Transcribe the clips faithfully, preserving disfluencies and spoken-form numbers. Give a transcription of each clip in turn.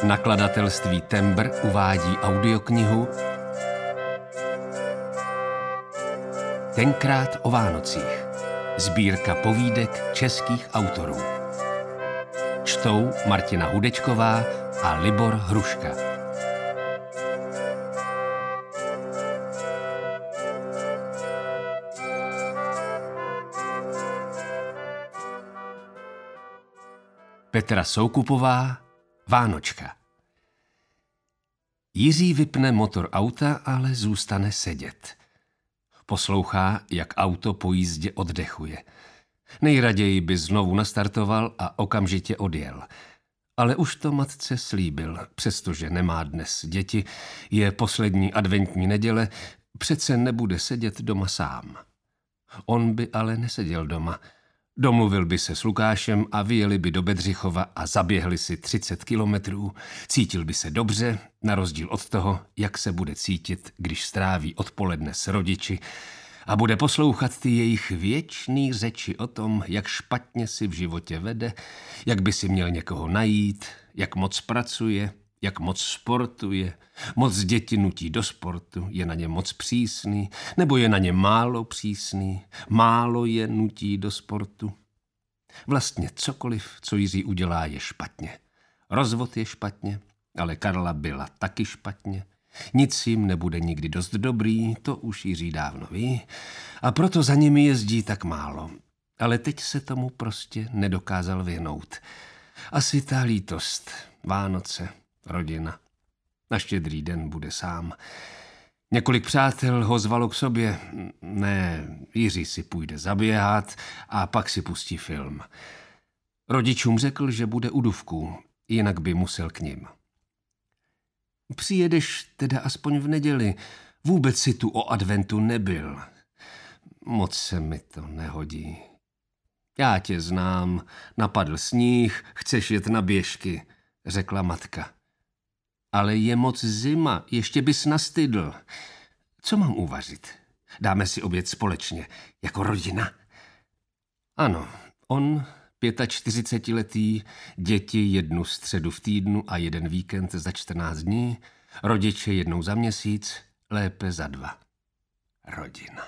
Nakladatelství Tembr uvádí audioknihu Tenkrát o Vánocích. Sbírka povídek českých autorů. Čtou Martina Hudečková a Libor Hruška. Petra Soukupová, Vánočka. Jiří vypne motor auta, ale zůstane sedět. Poslouchá, jak auto po jízdě oddechuje. Nejraději by znovu nastartoval a okamžitě odjel. Ale už to matce slíbil, přestože nemá dnes děti, je poslední adventní neděle, přece nebude sedět doma sám. On by ale neseděl doma. Domluvil by se s Lukášem a vyjeli by do Bedřichova a zaběhli si třicet kilometrů. Cítil by se dobře, na rozdíl od toho, jak se bude cítit, když stráví odpoledne s rodiči a bude poslouchat ty jejich věčný řeči o tom, jak špatně si v životě vede, jak by si měl někoho najít, jak moc pracuje, jak moc sportuje, moc děti nutí do sportu, je na ně moc přísný, nebo je na ně málo přísný, málo je nutí do sportu. Vlastně cokoliv, co Jiří udělá, je špatně. Rozvod je špatně, ale Karla byla taky špatně. Nic jim nebude nikdy dost dobrý, to už Jiří dávno ví, a proto za nimi jezdí tak málo. Ale teď se tomu prostě nedokázal vyhnout. Asi ta lítost, Vánoce, rodina. Na Štědrý den bude sám. Několik přátel ho zvalo k sobě. Ne, Jiří si půjde zaběhat a pak si pustí film. Rodičům řekl, že bude u Duvků, jinak by musel k nim. Přijedeš teda aspoň v neděli. Vůbec si tu o adventu nebyl. Moc se mi to nehodí. Já tě znám, napadl sníh, chceš jet na běžky, řekla matka. Ale je moc zima, ještě bys nastydl. Co mám uvařit? Dáme si oběd společně, jako rodina? Ano, on, čtyřicetiletý, děti jednu středu v týdnu a jeden víkend za čtrnáct dní, rodiče jednou za měsíc, lépe za dva. Rodina.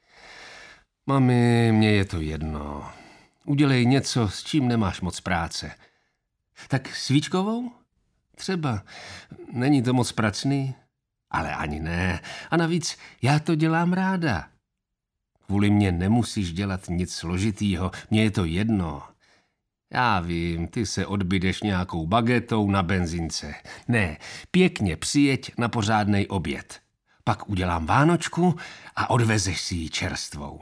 Mami, mně je to jedno. Udělej něco, s čím nemáš moc práce. Tak svíčkovou? Třeba. Není to moc pracný? Ale ani ne. A navíc já to dělám ráda. Kvůli mně nemusíš dělat nic složitýho. Mně je to jedno. Já vím, ty se odbydeš nějakou bagetou na benzince. Ne, pěkně přijeď na pořádnej oběd. Pak udělám Vánočku a odvezeš si ji čerstvou.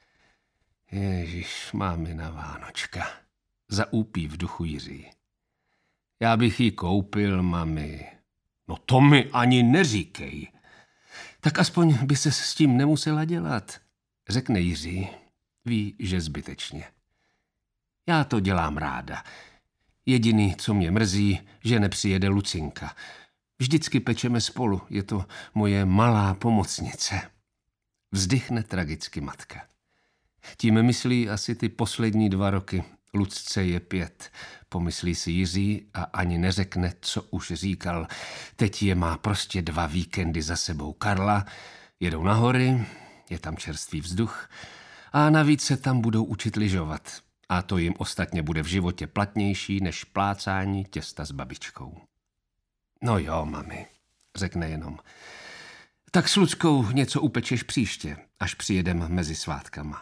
Ježiš, mámina Vánočka. Zaúpí v duchu Jiří. Já bych ji koupil, mami. No to mi ani neříkej. Tak aspoň by se s tím nemusela dělat, řekne Jiří. Ví, že zbytečně. Já to dělám ráda. Jediný, co mě mrzí, že nepřijede Lucinka. Vždycky pečeme spolu, je to moje malá pomocnice. Vzdychne tragicky matka. Tím myslí asi ty poslední dva roky. Lucce je pět, pomyslí si Jiří a ani neřekne, co už říkal. Teď je má prostě dva víkendy za sebou Karla, jedou na hory, je tam čerstvý vzduch a navíc se tam budou učit lyžovat. A to jim ostatně bude v životě platnější než plácání těsta s babičkou. No jo, mami, řekne jenom. Tak s Luckou něco upečeš příště, až přijedem mezi svátkama.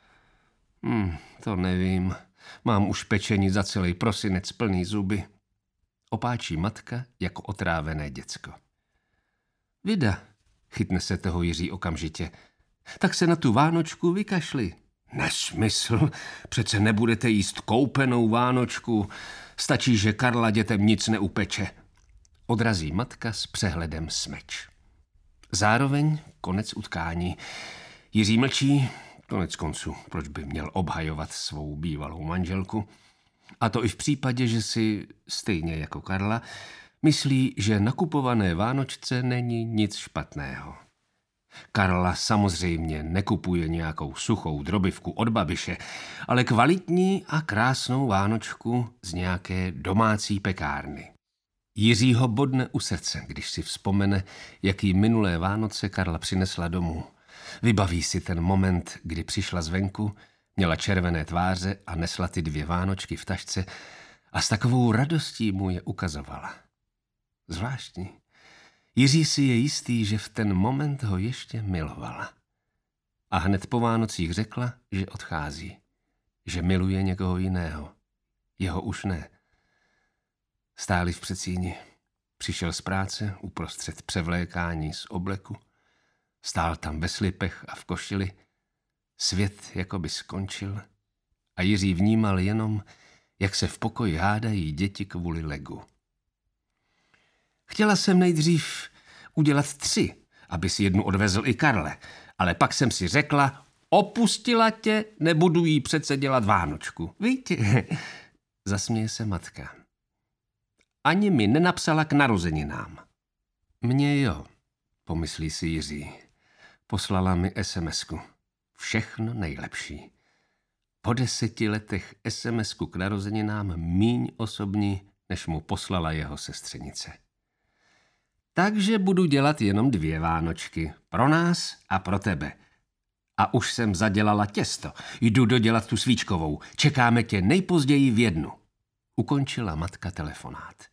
Hm, to nevím. Mám už pečení za celý prosinec plný zuby. Opáčí matka jako otrávené děcko. Vida, chytne se toho Jiří okamžitě. Tak se na tu Vánočku vykašli. Nesmysl, přece nebudete jíst koupenou Vánočku. Stačí, že Karla dětem nic neupeče. Odrazí matka s přehledem smeč. Zároveň konec utkání. Jiří mlčí. Konec konců, proč by měl obhajovat svou bývalou manželku? A to i v případě, že si, stejně jako Karla, myslí, že nakupované Vánočce není nic špatného. Karla samozřejmě nekupuje nějakou suchou drobivku od babiše, ale kvalitní a krásnou vánočku z nějaké domácí pekárny. Jiřího bodne u srdce, když si vzpomene, jaký minulé Vánoce Karla přinesla domů. Vybaví si ten moment, kdy přišla zvenku, měla červené tváře a nesla ty dvě vánočky v tašce a s takovou radostí mu je ukazovala. Zvláštní. Jiří si je jistý, že v ten moment ho ještě milovala. A hned po Vánocích řekla, že odchází, že miluje někoho jiného. Jeho už ne. Stáli v předsíni. Přišel z práce uprostřed převlékání z obleku. Stál tam ve slipech a v košili. Svět jakoby skončil a Jiří vnímal jenom, jak se v pokoji hádají děti kvůli legu. Chtěla jsem nejdřív udělat tři, aby si jednu odvezl i Karle, ale pak jsem si řekla, opustila tě, nebudu jí přece dělat Vánočku. Víte? Zasměje se matka. Ani mi nenapsala k narozeninám. Mně jo, pomyslí si Jiří. Poslala mi SMSku. Všechno nejlepší. Po deseti letech SMSku k narozeninám míň osobní, než mu poslala jeho sestřenice. Takže budu dělat jenom dvě Vánočky. Pro nás a pro tebe. A už jsem zadělala těsto. Jdu dodělat tu svíčkovou. Čekáme tě nejpozději v jednu. Ukončila matka telefonát.